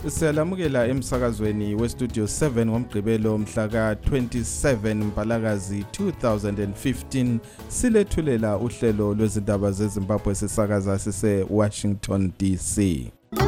Siyalamukela emsakazweni weStudio 7 ngomgqibelo mhla ka-27 Mpalakazi 2015 silethulela uhlelo lwezindaba zeZimbabwe sisakaza sise-Washington DC.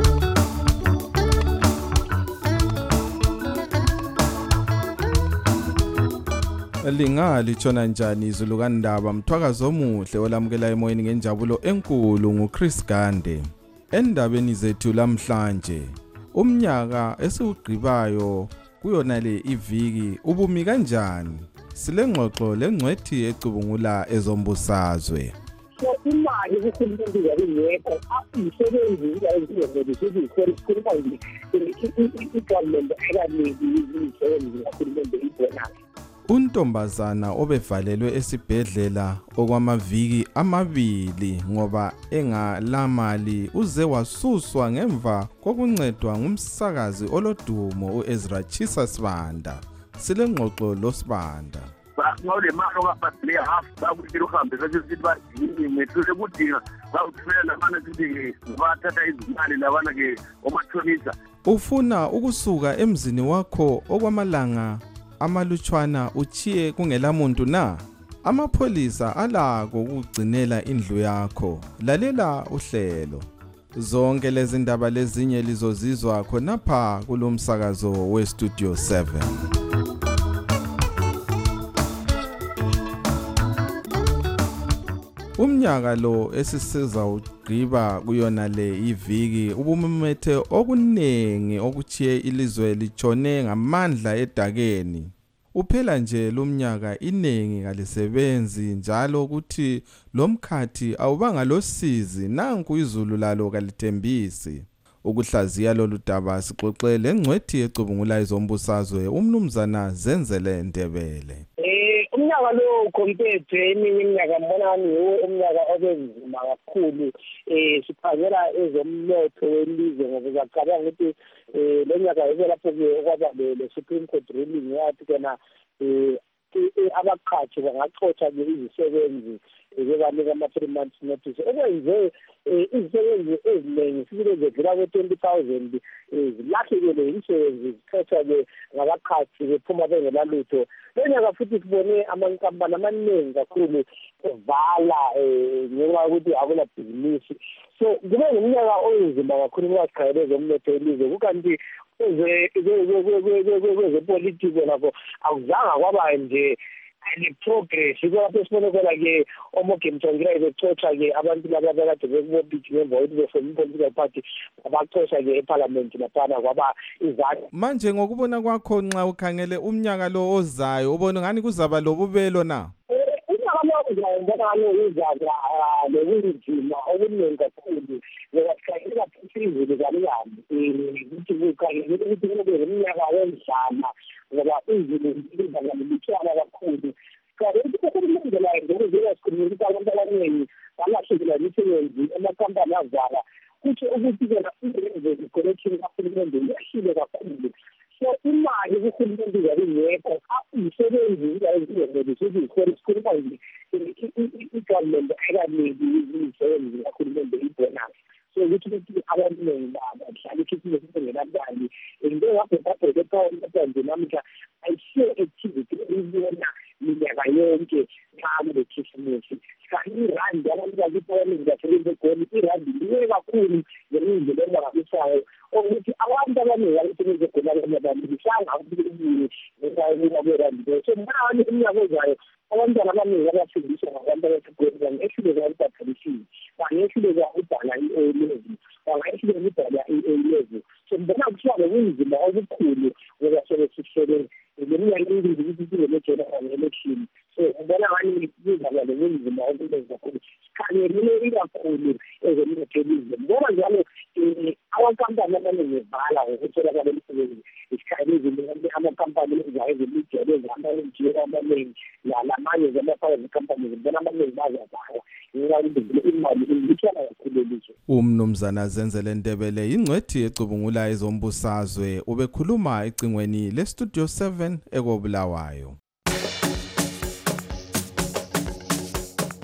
Lingatshona njani izulu kaNdaba mthwakazo omuhle olamukela emoyeni ngenjabulo enkulu nguChris Gande. Endabeni zethu lamhlanje umnyaka esiwugqibayo kuyona le iviki ubumi kanjani? Silengxoxo lengcwethi ecubungula ezombusazwe. So imali kuhulumende yayingekho ayisebenzi ukuthi ikhona i-government ekaniki izisebenzi kahulumende ibonus. Untombazana obevalelwe esibhedlela okwamaviki amabili ngoba engalamali uze wasuswa ngemva kokuncedwa ngumsakazi olodumo uEzra Chisa Sibanda. Silengxoxo loSibanda. Ngale mali ongabhadile half bakuthi uhambe sethi badingi methule kudinga bawuthela mana sithi bathatha izimali labana ke omathonisa. Ufuna ukusuka emzini wakho okwamalanga amalutshwana uchiye kungela muntu na? Amapholisa alako ukugcinela indlu yakho. Lalela uhlelo. Zonke lezi ndaba lezinye lizozizwa khonapha kulomsakazo weStudio 7. Umnyaka lo esisiza ugqiba kuyona le iviki ubumumethe okunengi okuchiye ilizwe litshone ngamandla edakeni. Uphela nje lumnyaka inengi kalisebenzi njalo ukuthi lomkhathi awubanga losizi nanku izulu lalo kalithembisi. Ukuhlaziya lolu daba sixoxe lengcwethi ecubungula ezombusazwe umnumzana Zenzele Ndebele. Umnyaka lo compared eminye iminyaka mbona niwo umnyaka obenzima kakhulu siphangela ezomnotho welizwe ngoba ngicabanga ukuthi lo nyaka lapho kwaba le Supreme Court ruling yathi kena abaqhashi bangaxoxa izisebenzi bebanika ama-3 months notice okwenze izisebenzi eziningi sibile zedlula kwe-20,000 zilahlekele imisebenzi zixoxa-ke ngabaqhashi bephuma bengelalutho. Lonyaka futhi sibone amankampani amaningi kakhulu evala ngenxa yokuthi akulabhizinisi. So kube ngumnyaka onzima kakhulu kwasikhayela ezomnotho welizwe kukanti kwezepolitiki lapho akuzange kwaba nje progress kulapho sibone khona-ke omogimthongela bexoxa-ke abantu laba bekade bekubopiki ngemva kokuthi befoma i-political party abaxoxa-ke ephalamenti laphana kwaba izathu. Manje ngokubona kwakho nxa ukhangele umnyaka lo ozayo ubona ngani kuzaba lobubelo na? Umnyaka lo uzayo ngani uzaba lokunzima okuningi kakhulu ngoba sikhangela futhi izulu zaliyami ukuthi kukhangela ukuthi kube umnyaka wendlala ngoba izulu zizalalitshwana kakhulu. Kanti uhulumende layo ngokuzela sikhuluma ukuthi abantu abaningi balahlekelwa imisebenzi amakampani avala kuthi ukuthi kona i-collection kahulumende yehlile kakhulu. So imali kuhulumende yayingekho ayisebenzi ikhona i-government ekaniki izisebenzi kahulumende ibonus. So ukuthi abantu bahlala ikhithile kungenamali into ngabhebhabheke ephawonto namhla ayisiyo activity eyibona minyaka yonke nxa kulekhisimusi. Kanti irandi abantu bakiphawoni ngasebenza egoli irandi liwe kakhulu ngemindlela engabisayo ukuthi abantu abaningi abasebenza egoli abanye abantu bihlanga ukuthi ngenxa yokuba kwerandi. So mbona umnyaka ozayo abantwana abaningi abafundiswa ngabantu abasegoli bangehluleka ukubhalisile bangehluleka ukubhala i-A-level bangehluleka ukubhala i-A-level. So mbona kuthiwa bekunzima okukhulu ngoba sebesihlele leminyaka emibili ukuthi sibe ne-general election. So mbona ngani kuzaba lobunzima obuningi kakhulu sikhangelile ikakhulu ezomnotho welizwe. Ngoba njalo amakampani amaningi evala ngokutholakala imisebenzi isikhangelile amakampani enzayo ezemidelo ezama-NGO amaningi lamanye zama-private companies mbona amaningi bazavala ngenxa yokuthi imali ilitshwana kakhulu elizwe. Umnumzana Zenzele Ndebele ingcwethi ecubungula ezombusazwe ubekhuluma ecingweni leStudio 7 ekobulawayo.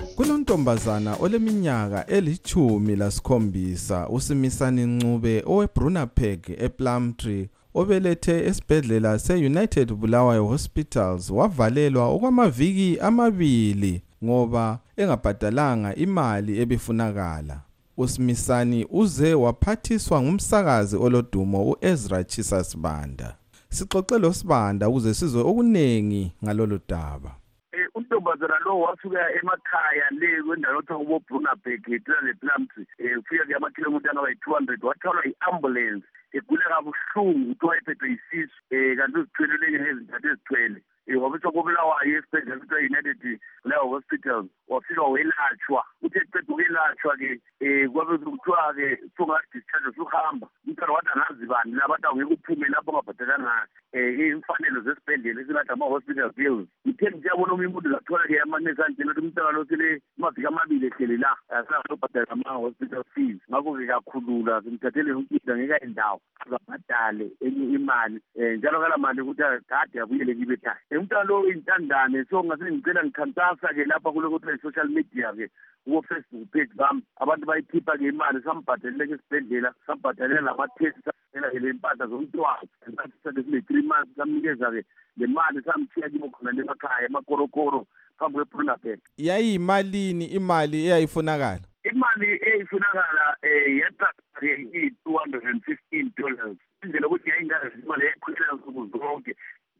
untombazana oleminyaka eli-17 uSimisani Ncube oweBrunaberg ePlumtree obelethe esibhedlela se-United Bulawayo Hospitals wavalelwa okwamaviki 2 ngoba engabhadalanga imali ebifunakala. uSimisani uze waphathiswa ngumsakazi olodumo uEzra Chisa Sibanda. Sixoxe lo Sibanda ukuze sizwe okunengi ngalolu daba. Untombazana lo wasuka emakhaya le kwendawo okuthiwa kuboBrunaberg ePlumtree ufika ke amakhilomitha angaba-200 wathwalwa i-ambulance egula kabuhlungu kuthiwa ephethwe yisisu kanti uzithwelele ngezintathu ezithwele wabiswa koBulawayo esibhedlela kuthiwa United Bulawayo Hospital wafika welatshwa uthe eqeda ukwelatshwa-ke kwabe kuthiwa-ke sunga-discharge suhamba umntwana wathi angazi bani labantu angeke uphume lapho ongabhadalanga imfanelo zesibhedlela esingathi ama-hospital bills uthe ngiyabona omunye umuntu zathola-ke amanesi angitshela ukuthi umntwana lo sele amaviki 2 ehleli la asazobhadala ama-hospital fees ngakho-ke kakhulula simthathele unkinda ngeke ayindawo azabhadale enye imali njalo kala mali ukuthi kade abuyele kibe ekhaya umntwana lo intandane so ngase ngicela ngikhankasa-ke lapha kuloko kuthiwa i-social media-ke kubo-Facebook page bami abantu bayikhipha-ke imali sambhadalele-ke esibhedlela sambhadalela lama-test samela-ke le mpahla zomntwana sakhe sine-3 months samnikeza-ke le mali samthiya kibo khona lemakhaya emakorokoro phambi kweBrunaberg. Yayiyimalini imali eyayifunakala? Imali eyifunakala yaqala-ke $215 indlela ukuthi yayingazi imali yayikhwela nsuku zonke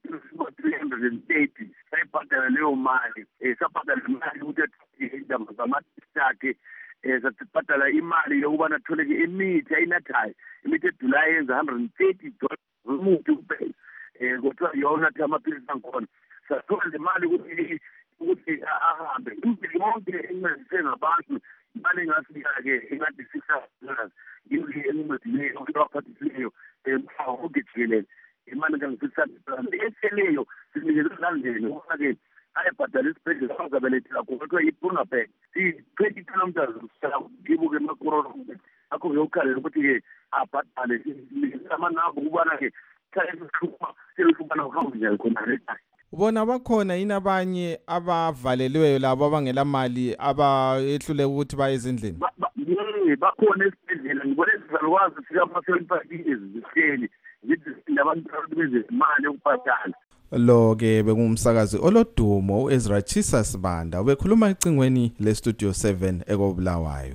330 sayibhadala leyo mali sabhadala imali ukuthi indaba zamatest akhe sabhadala imali yokubana atholeke imithi ayinathayo imithi edula yenza $130 umuthi kuphela kuthiwa yona athi amaphilisi angikhona sathola le mali ukuthi ahambe impilo yonke encedise ngabantu imali engafika-ke engathi $600 encedileyo abantu abaphathisileyo onke jikelele imali engangi-$600 eseleyo sinikezwe ezandleni ukuba-ke ayebhadala isibhedlela azabelethela khona kuthiwa iBrunaberg i-20 kilometers kibo-ke emakororo akho-ke ukukhalela ukuthi-ke abhadale amanamba ukubana-ke seluhlupana ukuhamba njani khona lekhaya. Ubona bakhona yini abanye abavalelweyo labo abangela mali abayehlule ukuthi baye ezindlini? Bakhona esibhedlela ngibona izalukwazi sika-75 years zihleli zithi labantu bezemali yokubhadala. Lo-ke bekungumsakazi olodumo uEzra Chisa Sibanda ubekhuluma ecingweni leStudio 7 ekoBulawayo.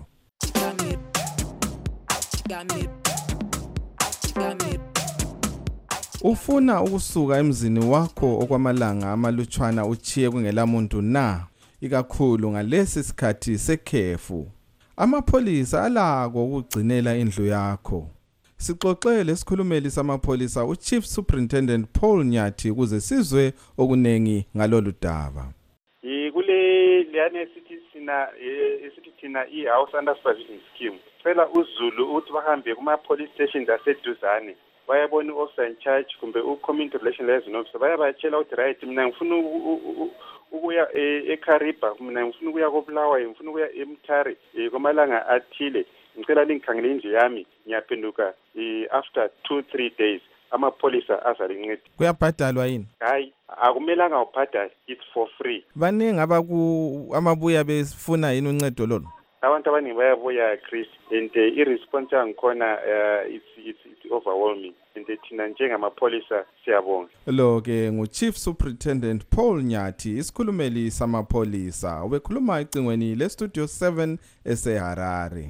Ufuna ukusuka emzini wakho okwamalanga amalutshwana uchiye kungelamuntu na ikakhulu ngalesi sikhathi sekhefu. Amapholisa alako ukugcinela indlu yakho. Sixoxe lesikhulumeli samapholisa uChief Superintendent Paul Nyathi ukuze sizwe okunengi ngalolu daba. Kule leyane esithi thina i-house under supervision scheme. Cela uZulu ukuthi bahambe kuma-police stations aseduzane. Bayabona u-officer in charge kumbe u-community relation liaison officer bayabatshela ukuthi right mina ngifuna ukuya eKariba mina ngifuna ukuya koBulawayo ngifuna ukuya eMtare kwamalanga athile ngicela lingikhangele indlu yami ngiyaphenduka after 2-3 days amapholisa azalinceda. Kuyabhadalwa yini? Hayi akumelanga ubhadale, it's for free. Baningi amabuya befuna yini uncedo lolu? Abantu abaningi bayabuya Chris and i-response yangikhona it's overwhelming and thina njengamapholisa siyabonga. Lo-ke nguChief Superintendent Paul Nyathi isikhulumeli samapholisa ubekhuluma ecingweni leStudio 7 eseHarare.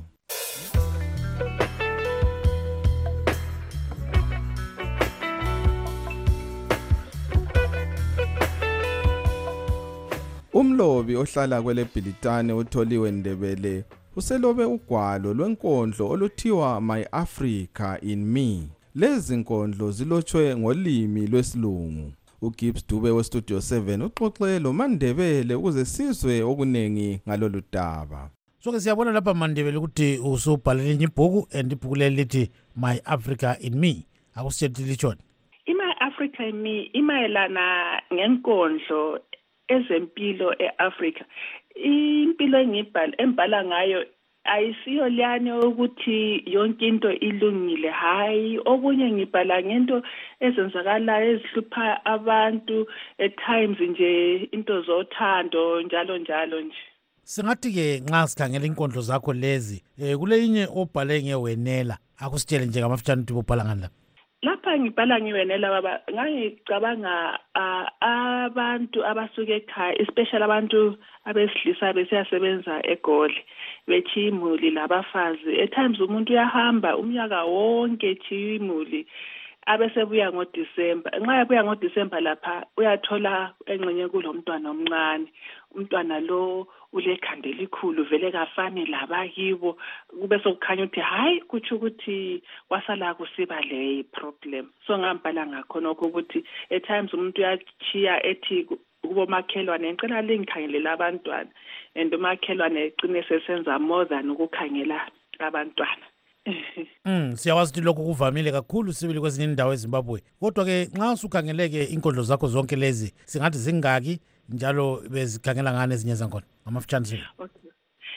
Umlobi ohlala kweleBhilitane uTholiwe Ndebele uselobe ugwalo lwenkondlo oluthiwa My Africa in Me. Lezi nkondlo zilotshwe ngolimi lwesilungu. uGibbs Dube weStudio 7 uxoxe lo Mandebele ukuze sizwe okunengi ngalolu daba. So siyabona lapha Mandebele ukuthi usubhalele ibhuku and ibhuku leli lithi My Africa in Me. Akusitshela litshoni. My Africa in Me imayelana ngenkondlo ezempilo eAfrica. Impilo embhala ngayo ayisiyo liyane ukuthi yonke into ilungile, hayi okunye ngibhala ngento ezenzakalayo ezihlupha abantu at times nje into zothando njalo njalo nje. Singathi-ke nxa sikhangela inkondlo zakho lezi kuleyinye obhale ngewenela akusitshele nje ngamafitshane ukuthi ubhala ngani lapha. Lapha ngibhala ngiwenela baba ngangicabanga abantu abasuke ekhaya especially abantu abesilisa besiyasebenza eGoli bethi imuli labafazi at times umuntu uyahamba umnyaka wonke ethi imuli abesebuya ngoDisemba nxa ebuya ngoDisemba lapha uyathola engxenye kulomntwana omncane umntwana lo ulekhanda elikhulu vele kafani labakibo kube sokukhanya ukuthi hayi kuthi ukuthi wasala kusiba le problem so ngambhala ngakhona ukuthi at times umuntu uyachiya ethi kubo makhelwane ngicela lingikhangelela abantwana and umakhelwane eqine sesenza more than ukukhangela abantwana. Siyawazi ukuthi lokho kuvamile kakhulu sibili kwezinye indawo eZimbabwe kodwa ke nxa usukhangeleke inkondlo zakho zonke lezi singathi zingaki njalo bezikhangela ngane ezinye zakhona ngamafitshane. Okay.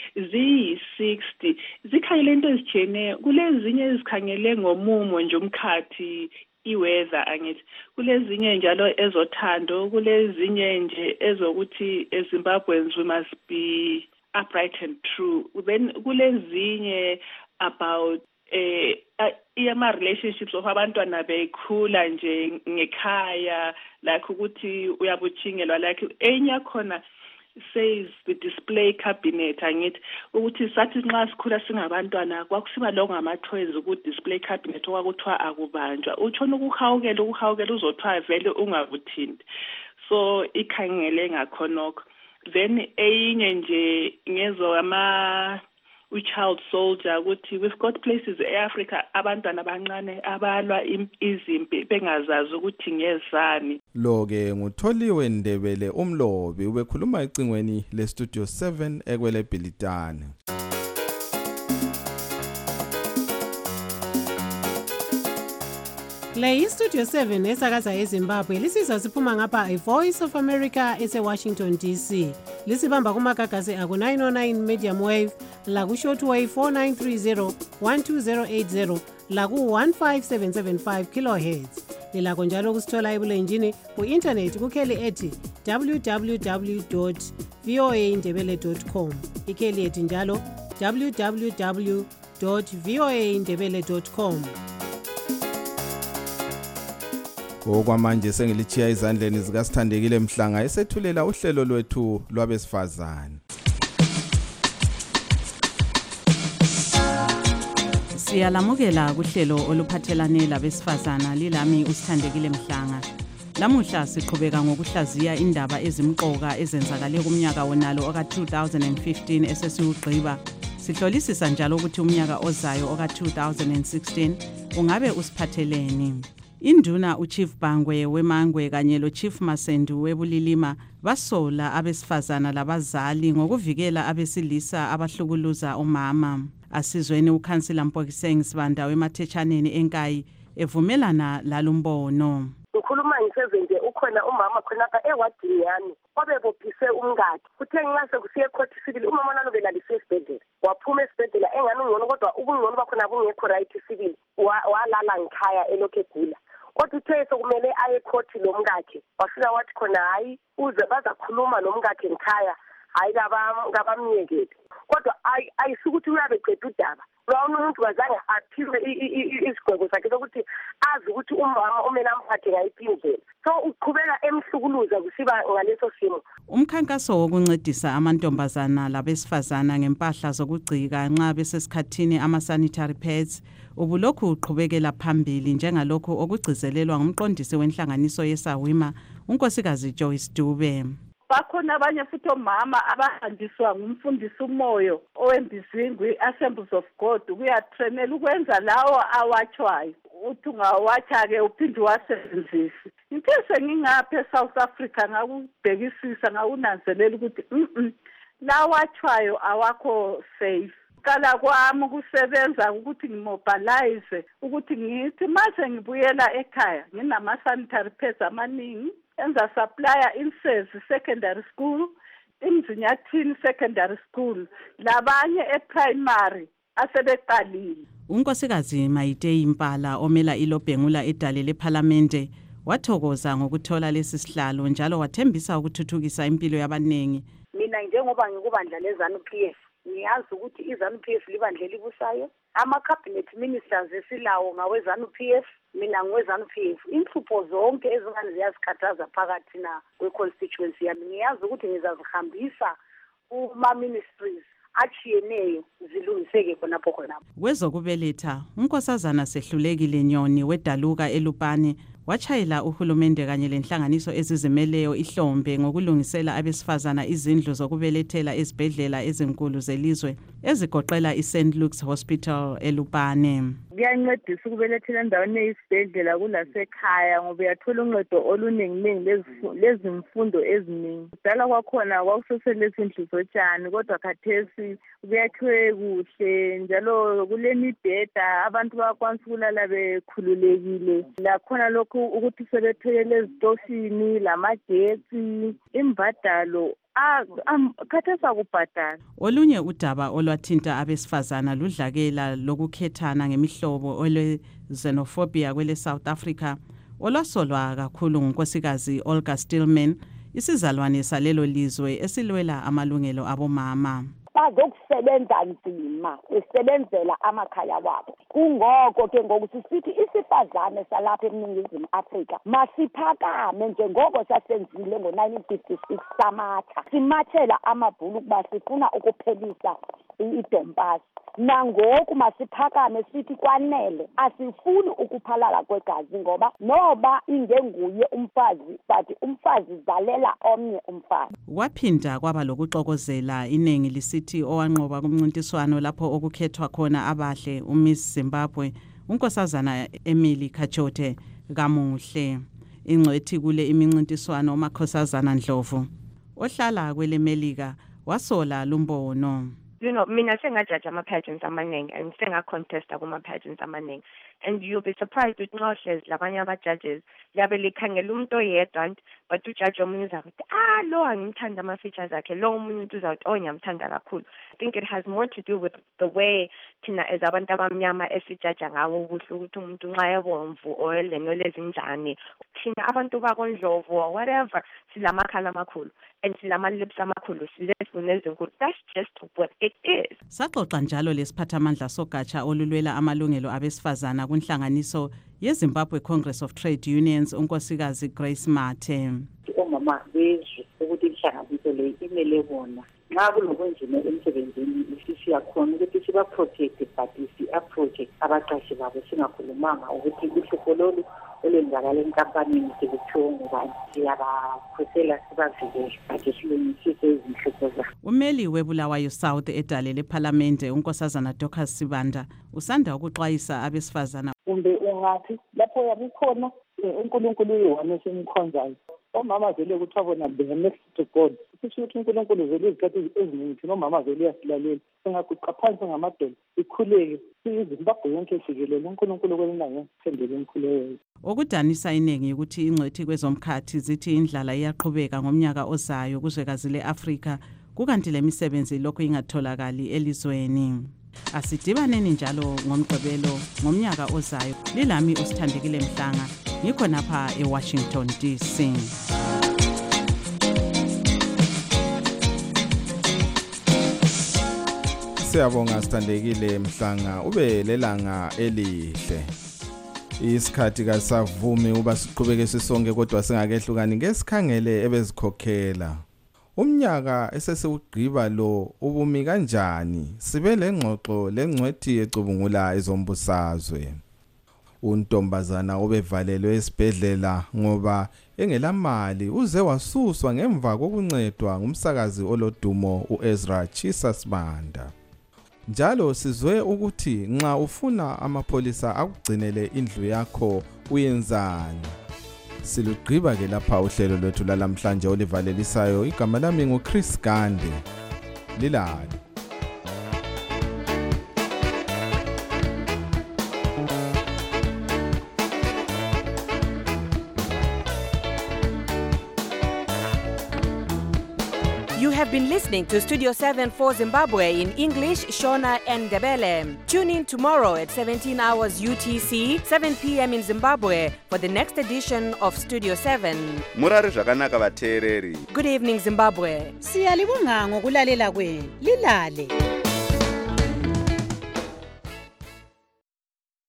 Ziyi-60 zikhangele into ezijene kulezinye ezikhangele ngomumo nje umkhathi iweather angithi kulezinye njalo ezothando kulezinye nje ezokuthi eZimbabweans we must be upright and true then kulezinye about ama-relationships of abantwana bekhula nje ngekhaya like ukuthi uyabuthingelwa like enye khona says the display cabinet angithi ukuthi sathi nxa sikhula singabantwana kwakusiba lo ngama-toys ku-display cabinet okwakuthiwa akubanjwa utshona ukuhawukela uzothwa vele ungakuthinti so ikhangele ngakhonokho then eyinye nje ngezo child soldier ukuthi we've got places eAfrica abantwana abancane abalwa izimpi bengazazi ukuthi ngezani. Lo ke nguTholiwe Ndebele umlobi ubekhuluma ecingweni leStudio 7 ekwele Bhilitane. Le iStudio 7 esakaza eZimbabwe lisizwa siphuma ngapha iVoice of America eseWashington DC. Lisibamba kumagagasi aku 909 medium wave la ku shortwave 4930 12080 la ku 15775 kilohertz. Lilakho njalo kusithola ebulenjini ku internet kukheli ethi www.voaindebele.com. Ikheli ethi njalo www.voaindebele.com. Okwamanje sengilichiya izandleni zikaSithandekile Mhlanga esethulela uhlelo lwethu lwabesifazane. Siyalamukela kuhlelo oluphathelane labesifazana lilami uSithandekile Mhlanga. Lamuhla siqhubeka ngokuhlaziya indaba ezimqoka ezenzakale kumnyaka wonalo oka-2015 esesiwugqiba. Sihlolisisa njalo ukuthi umnyaka ozayo oka-2016 ungabe usiphatheleni. Induna uChief Bangwe weMangwe kanye loChief Masendu weBulilima basola abesifazana labazali ngokuvikela abesilisa abahlukuluza umama. Asizweni uKhansila Mpokiseng Sibanda weMathetshaneni eNkayi evumelana lalumbono. Ukhuluma ngisezenje ukhona umama khonapha ewadini yami obebophise umngadi kuthe nxa sekusiye court civil umama nalo belalise esibhedlela waphuma esibhedlela engani ungcono kodwa ubungcono bakhona bungekho right civil walala ngikhaya elokhe egula kodwa uthe sokumele aye court lo mngakhe wafika wathi khona hayi uze bazakhuluma nomngakhe ngikhaya hayi ngabamyekele kodwa ayisukuthi uyabeqeda udaba lawona umuntu wazange aphiwe isigwebo sakhe sokuthi azi ukuthi umama omele amphathe ngayiphi indlela so uqhubeka emhlukuluza kusiba ngaleso simo. Umkhankaso wokuncedisa amantombazana labesifazana ngempahla zokugcika nxa besesikhathini ama-sanitary pads ubulokhu uqhubekela phambili njengalokho okugcizelelwa ngumqondisi wenhlanganiso yeSawima unkosikazi Joyce Dube. Bakhona abanye futhi omama abahandiswa ngumfundisi umoyo owembizingwi Assemblies of God kuyatrainela ukwenza lawo awatshwayo uthi ungawatsha-ke uphinde wasebenzise. Into sengingapha eSouth Africa ngakubhekisisa ngakunanzelela ukuthi lawatshwayo awakho safe. Kala kwami ukusebenza ukuthi ngimobilize ukuthi ngithi mase ngibuyela ekhaya nginama-sanitary pads amaningi enza supplier insezi secondary school imzinyathini secondary school labanye eprimary asebeqalile. Unkosikazi Mayite Impala omela iLobhengula edale leParlamente wathokoza ngokuthola lesi sihlalo njalo wathembisa ukuthuthukisa impilo yabanengi. mina njengoba ngikubandla leZANU-PF ngiyazi ukuthi iZANU-PF libandla elibusayo, ama-cabinet ministers esilawo ngawe-ZANU-PF, mina ngiwe-ZANU-PF. Inhlupho zonke ezingane ziyazikhathaza phakathi na kwe-constituency yami ngiyazi ukuthi ngizazihambisa kuma-ministries achiyeneyo zilungiseke khonapho khonapho. Wezokubeletha unkosazana Sehlulekile Nyoni weDaluka eLupane wachayela uhulumende kanye lenhlanganiso ezizimeleyo ihlombe ngokulungisela abesifazana izindlu zokubelethela ezibhedlela ezinkulu zelizwe ezigoqela iSt Luke's Hospital eLupane. Kuyancedisa ukubelethela endaweni eyisibhedlela kulasekhaya ngoba uyathola uncedo oluningi lezimfundo eziningi. Kudala kwakhona kwakuseselezindlu zotshani kodwa khathesi kuyakhiwe kuhle njalo kulemibheda abantu bayakwanisa ukulala bekhululekile. Lakhona lokhu ukuthi sebethekele ezitofini lamagetsi imbadalo khathesa kubhadala. Olunye udaba olwathinta abesifazana ludlakela lokukhethana ngemihlobo ole-xenophobia kwele South Africa olwasolwa kakhulu ngunkosikazi Olga Stillman, isizalwane salelo lizwe esilwela amalungelo abomama. Bazokusebenza nzima besebenzela amakhaya wabo. Kungoko ke ngokuthi sithi isifazane salapha eNingizimu Afrika masiphakame njengoko sasenzile ngo-1956 samatha. Simathela amabhulu ukuba sifuna ukuphelisa idompasi. Nangoku masiphakame sithi kwanele asifuni ukuphalala kwegazi ngoba noba ingenguye umfazi but umfazi zalela omnye umfazi. Waphinda kwaba lokuxokozela inengi lisithi owanqoba kumncintiswano lapho okukhethwa khona abahle uMiss Zimbabwe unkosazana Emily Kachote kamuhle. Ingcwethi kule imincintiswano uMakhosazana Ndlovu ohlala kwele Melika wasola lumbono. You know, mina sengajaja ama-pageants amaningi and sengacontesta kuma-pageants amaningi, and you'll be surprised ukuthi nxa uhlezi labanye ama-judges liyabe likhangela umuntu oyedwa but ujaji omunye uzakuthi lo angimthanda ama-features akhe, lo omunye umuntu uzawuthi ngiyamthanda kakhulu. I think it has more to do with the way thina as abantu abamnyama esijaja ngawo kuhle ukuthi umuntu nxa ebomvu or lezinjani. Thina abantu bakoNdlovu or whatever silamakhala amakhulu and silama-lips amakhulu silezifune ezinkulu. That's just what it is. Saxoxa njalo lesiphathamandla sogatsha olulwela amalungelo abesifazana kunhlanganiso yeZimbabwe Congress of Trade Unions unkosikazi Grace Mathe. Omama bezwe ukuthi inhlanganiso le imele bona nxa kulokwenjini emsebenzini siyakhona ukuthi siba-protect but si-approach abaqashi babo singakhulumanga ukuthi uhlupho lolu olwenzakala enkampanini sekuthiwo ngubani siyabakhosela sibavikele but silungisise izinhlupho zabo. Umeli weBulawayo South edale lephalamende unkosazana Dorcas Sibanda usanda ukuxwayisa abesifazana. Kumbe ungathi lapho yabukhona uNkulunkulu uyiwona esimkhonzayo. Omama vele kuthiwa bona they are next to God. Kusho ukuthi uNkulunkulu vele izikhathi eziningi thina omama vele uyasilalela. Singaguqa phansi ngamadolo ikhuleke iZimbabwe yonke ifikelele uNkulunkulu kwelinanga sithembele umkhuleko. Okudanisa iningi ukuthi ingcwethi kwezomkhathi zithi indlala iyaqhubeka ngomnyaka ozayo kuzwekazi leAfrika kukanti lemisebenzi lokho ingatholakali elizweni. Asidibaneni njalo ngomgqibelo ngomnyaka ozayo. Lilami uSithandekile Mhlanga ngikho napha eWashington DC. Siyabonga Sithandekile Mhlanga ube lelanga elihle. Isikhathi kasavumi uba siqhubeke sisonke kodwa singakehlukani ngesikhangele ebezikhokhela. Umnyaka esesiwugqiba lo ubumi kanjani sibe lengxoxo lengcwethi ecubungula ezombusazwe. Untombazana obevalelwe esibhedlela ngoba engelamali uze wasuswa ngemva kokuncedwa ngumsakazi olodumo uEzra Chisa Sibanda. Njalo sizwe ukuthi nxa ufuna amapolisa akugcinele indlu yakho uyenzani. Silugqiba ke lapha uhlelo lwethu lalamhlanje olivalelisayo. Igama lami nguChris Gande. Lilali. You have been listening to Studio 7 for Zimbabwe in English, Shona and Ndebele. Tune in tomorrow at 17 hours UTC, 7 p.m. in Zimbabwe for the next edition of Studio 7. Murari zvakanaka vateereri. Good evening, Zimbabwe. Siyalibonga ngokulalela kwenu. Lilale.